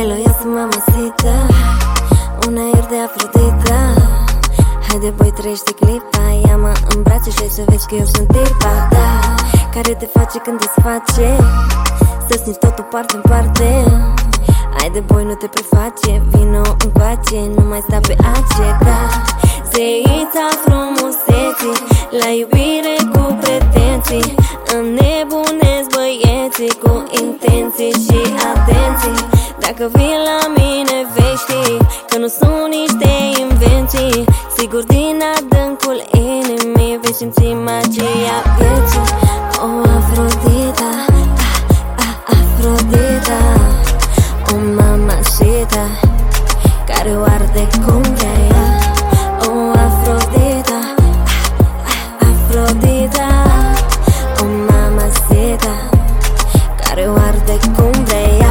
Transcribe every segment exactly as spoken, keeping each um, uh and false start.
Bailoiasă, mamacita, un aer de Afrodita. Haide, băi, trăiește clipa, ia-mă în brațe și hai să vezi că eu sunt tipa, da, care te face când desface, să simți totul parte în parte. Haide, băi, nu te preface, vino încoace, nu mai sta pe ace, da. Zeița frumuseții, la iubire cu pretenții, înnebunesc băieții cu intenții și atenții. Dacă vii la mine vei ști că nu sunt niște invenții. Sigur din adâncul inimii vei simți magia vieții. O, Afrodita, a, a, Afrodita, o mamacita care o arde cum vrea ea. O, Afrodita, a, a, Afrodita, o mamacita care o arde cum vrea ea.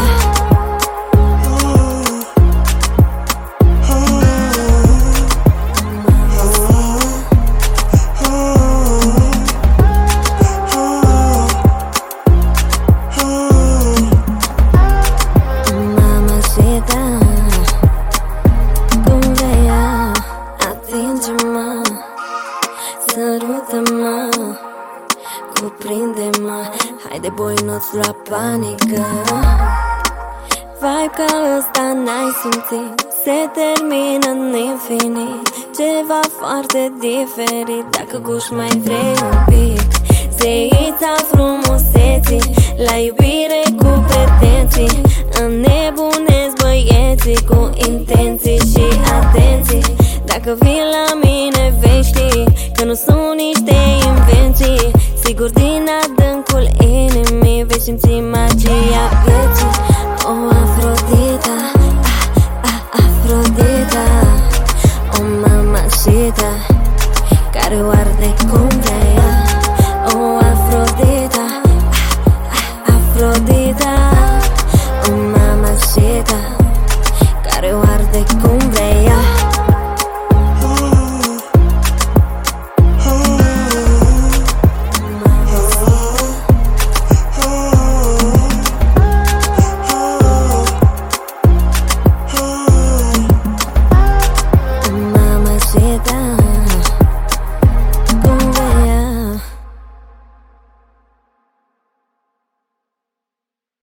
Sărută-mă, cuprinde-mă, haide, boi, nu-ți lua panică. Vibe ca ăsta n-ai simțit, se termină în infinit, ceva foarte diferit, dacă guși mai vrei un pic. Zeița frumuseții, la iubire cu pretenții, înnebunesc băieții cu intenții și atenții. Dacă vii la mine vei ști că nu sunt niște